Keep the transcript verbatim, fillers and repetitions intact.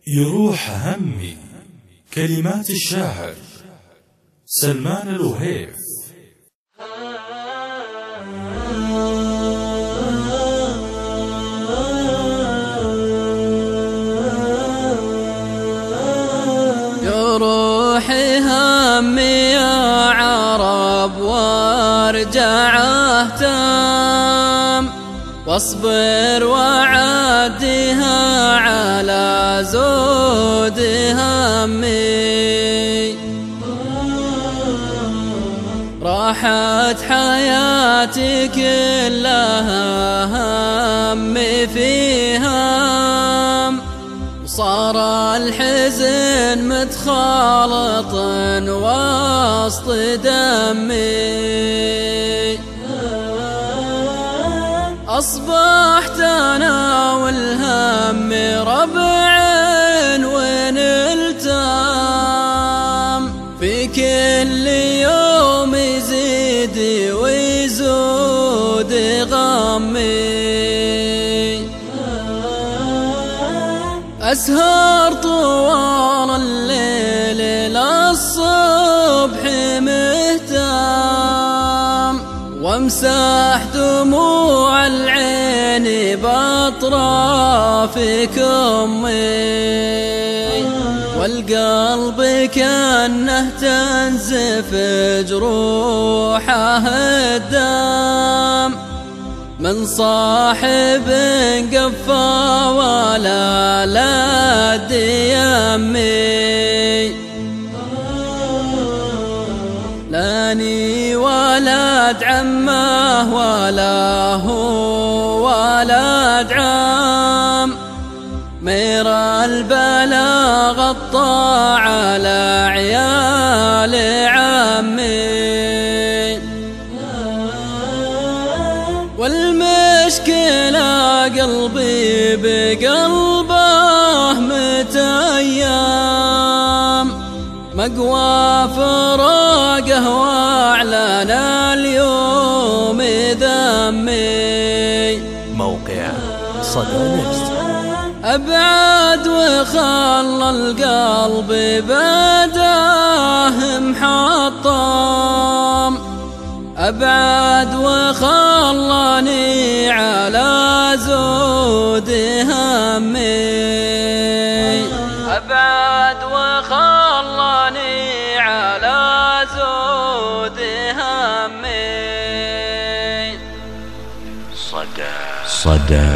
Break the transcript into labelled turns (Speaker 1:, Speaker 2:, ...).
Speaker 1: يروح همي. كلمات الشاعر سلمان الوهيف.
Speaker 2: يروح همي يا عرب وارجع اهتم، واصبر وعدها على زود همي. راحت حياتي كلها همي في هم، وصار الحزن متخالط وسط دمي. أصبحت أنا والهم ربع ونلتم، في كل يوم يزيد ويزود غمي. أسهر طوال الليل للصبح مهتم، وامسح دموع العين بأطراف كمي. والقلب كأنه تنزف جروحه الدم، من صاحب قفا ولا لد يمي. لاني ولد عمه ولا هو ولد عم، مير البلا غطى على عيال عمي. والمشكلة قلبي بقلبه متيم، مقوى فراقه واعلن اليوم ذمي.
Speaker 3: موقع صدى نفس.
Speaker 2: أبعد وخلى القلب بداه محطم، أبعد وخلاني على زود همي. أبعد وخلاني على زود همي.
Speaker 3: صدى صدى